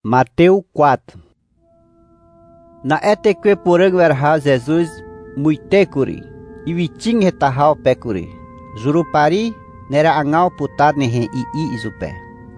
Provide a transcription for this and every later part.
Mateus 4. Na eteque porang verha Jesus muitecuri, e viting retahau pecuri. Jurupari nera angau putar nehe i isupé.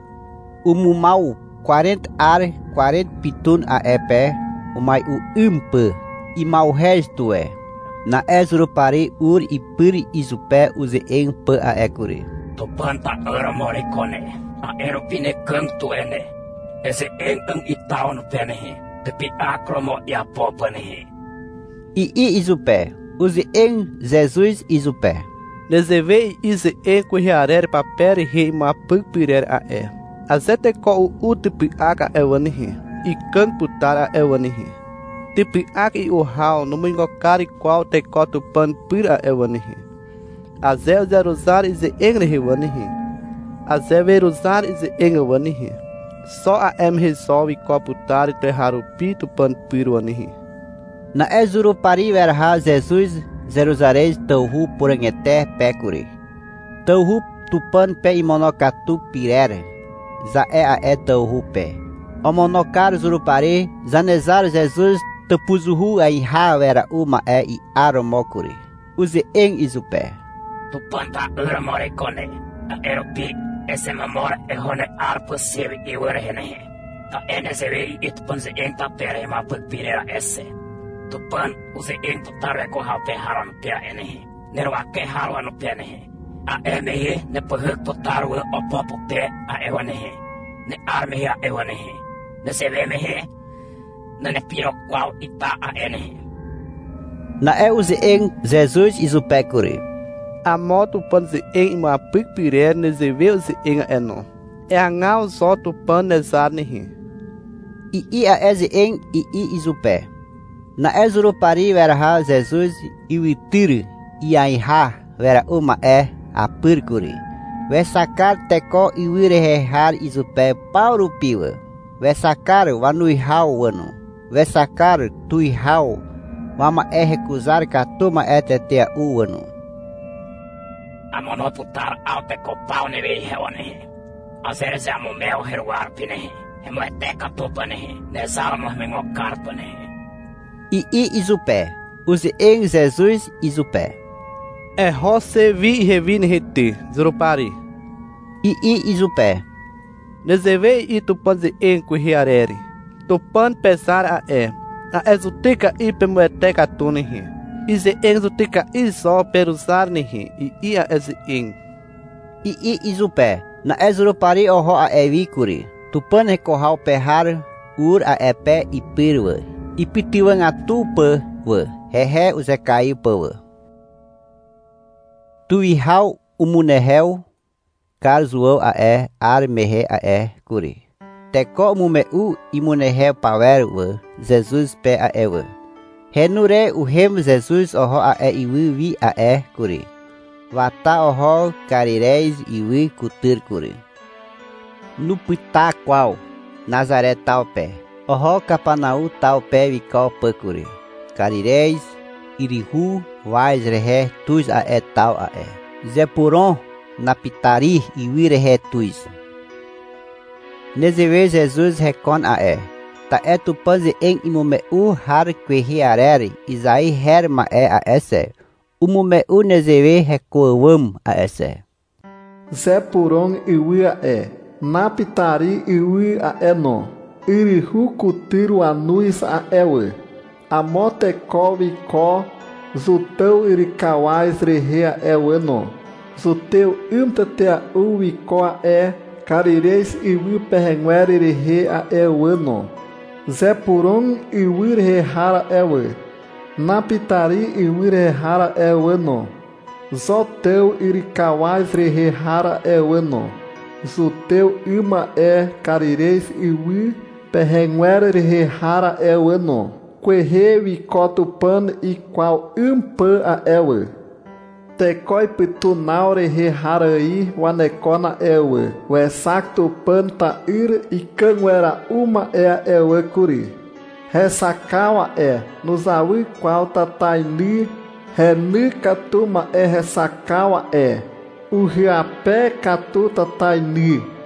Umumau 40 ar 40 pitun a epe, umai u e mau resto é. Na jurupari ur e puri isupé use em pe a ecuri. To panta ora moricone, a eropine canto ene. Esse engam itau no penehe, te pi acromo e a popanehe. I isupé, use em Jesus isupé. Nezeve ise e kuhiarere papere he ma pukpirer a e. Azete ko utupi aka ewanihe, i kan putara ewanihe. Tipi ak i uhau no mingo kari qual te kotu pan pira ewanihe. Azel zeruzar ise engre wanihe. Azel veruzar ise engwanihe. Só a resolve coputar e terrar o pito pan piro anihe. Na jurupari verha Jesus Jerusalém tauhu porangeter pecuri. Tauhu tupan pe imonocatu pirere. Za a tauhu pe. O monocar jurupari zanezar Jesus tapuzuhu a iha vera uma i aromokuri. Use em isupé. Tupan ta ura moricone, a eropi esse mamora e hone arpo sevi e ura henehe. Ta ene sevi itpan se enta pere ma pukpirera esse. Tupan use eng tutare ko hau pe haran pia enehe. Nerwa ke haran pia nehe. A emehe ne pohuk tutarwe o popo pe a ewanehe. Ne armehe a ewanehe. Ne sevemehe ne piro qual ita a enehe. Na use eng Jesus isupecuri. A moto pan se em ma pukpirer nezeve se enga eno. E angau só tu pan nezar nehe. I a eze eng i isupé. Na jurupari verha Jesus e o itir e a iha vera uma a purcuri. Ve sacar teco e o irehar isupé pauro piwa. Ve sacar vanuihau wano. Ve sacar tuihau mama recusar catuma tetea uano. A monoputar alte copau neve heonehe. A zeres a mumel heruar pinehe. Emoeteca topanehe. Nesalamos mengo carpanehe. I isupé. Use em Jesus isupé. É roce vi revine rete, zurupari. I isupé. Nezeve e tupan se em kuhiarere. Tupan pesar a e. A exutica e pemoeteca tunehe. Ise em zutica e só perusar nehe. I a eze em. I isupé. Na jurupari oho a evikuri. Tupan recorral perrar ur a epe e pirwa. I pitiwan atu pe we. Hehe use kai pe we. Tuihau umunehel. Karzuo a ar mehe a kuri. Teko mumeu imunehel pawer we. Jesus pe a we. Henure uhem Jesus oho a iwi vi a kuri. Vata oho karireis iwi kutir kuri. Nupita qual. Nazaré tal pé. Oho Capanaú tal pé vicol pecuri. Carireis, irihu, vais rehe, tus a tal a Zepuron, napitari e virehe tus. Nezeve Jesus recon a Ta tupanze em imumeu har quehiarere, Isai herma a esse. Umumeu nezeve recoam a esse. Zepuron iwi a napitari iwi a no. Irihu kutiru anuis a ewe. Amotecov ko zuteu irikawais rehea eweno. Zuteu imtatea uiko a carireis iwi perrenguere rehe a eweno. Zepuron iwi rehara ewe. Napitari iwi rehara eweno. Zoteu irikawais rehara eweno. Zuteu ima carireis iwi perrenguere rehara eweno. Quehevi cotupan e qual pan a ewe. Tecoi pitunaure reharai wanecona ewe. Wesacto pan ta ir e canguera uma a ewe curi. Ressacawa nos awi qual tataili. Renica tuma ressacawa o riapé catu tataili.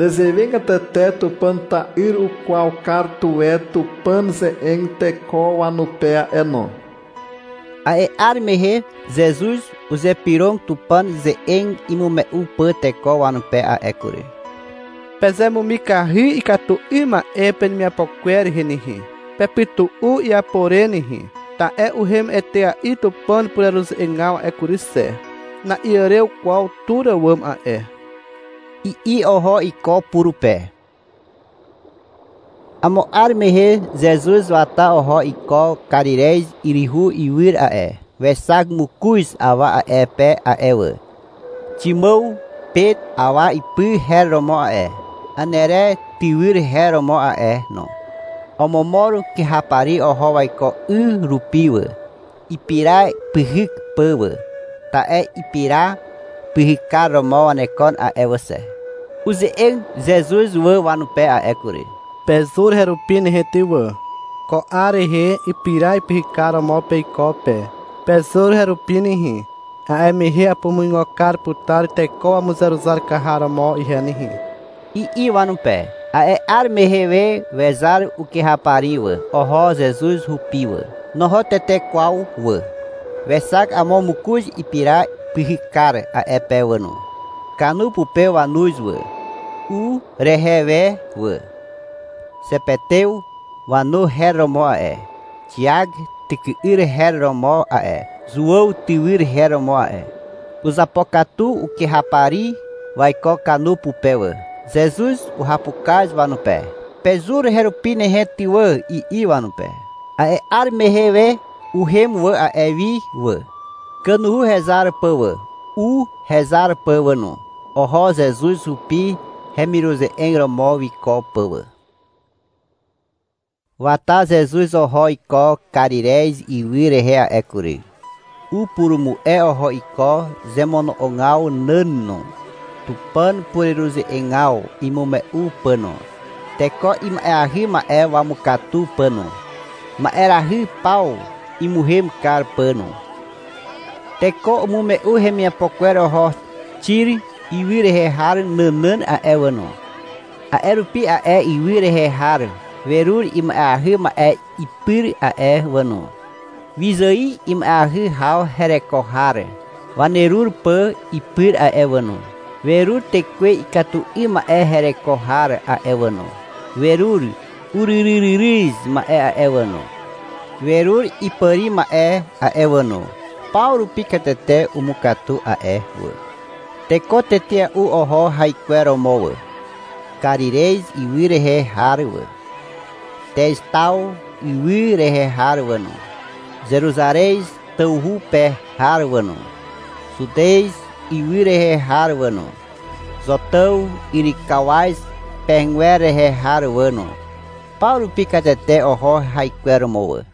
Desevenga tete tupan tair o qual cartué tupan ze em tecó anupea eno. Ae armehe Jesus use pirong tupan ze eng imume upa tecó anupe a ekure. Pezemo mikahi e catu ima epen minha poquere renihi. Pepitu u e aporenihi. Ta é o rem etea itupan por eros engal é curissé. Na iareu qual tura wam a é. I oho i ko puru pé. Amo armehe Jesus wata oho i ko karireis irihu iwir a é. Vesag mukus awa a é pé a ewa. Timou pet awa i pu heromo a é. Anere tiwir heromo a é no. Omomoro que rapari oho vai ko rupiwa. Ipira pihik pewa. Ta é ipira pihikar romo anekon a ewase. Use em Jesus wa no pé a ekure. Pezur herupin retiwa. Ko are he ipira pihikar romo peikope. Pezur herupin hi. A emehe apumunhokar putar teko a muzeruzar kaharamo e renihi. I wa no pé. A é armehewe vezar o que rapariwa. Oho Jesus rupiwa. Noho tete qual wa. Vesak amo mukuj ipira pihikar a epe wano. Kanu pupe wanuz wa. U reheve wa. Sepeteu wanu heromo a e. Tiag tikir heromo a e. Zuou tiwir heromo a e. Os apocatu o que rapari vai co kanu pupe wa. Jesus o rapukaz va no pé. Pezur herupine retiwa i va no pé. A e armehewe o remwa a evi wa. Canu rezar pawa. U rezar pawa no. Oho Jesus upi remiruse engromo ko pawa. Wata Jesus oho iko karireis i wire rea ekuri. U purumu e oho iko zemono ongal nano. Tupan puriruse engal imume u pano. Teko ima e ahi ma e wamukatu pano. Ma era ri pau imuhem kar pano. Teko mume u remia poquero ho tiri i wire he har nanan a ewano. A erupi a e i wire he har. Verur ima ahi ma e ipir a e wano. Visai ima ahi hau hereko har. Vanerur pa ipir a ewano. Verur tekwe ikatu ima e hereko har a ewano. Verur uriririris ma e a ewano. Verur ipari ma e a ewano. Pauro picatete umukatu a e wa. Teko tetia u oho haiquero moa. Carireis i wirehe harwa. Testau i wirehe harwano. Jerusareis tauhu pe harwano. Sudeis i wirehe harwano. Zotau irikawais penguerehe harwano. Pauro picatete oho haiquero moa.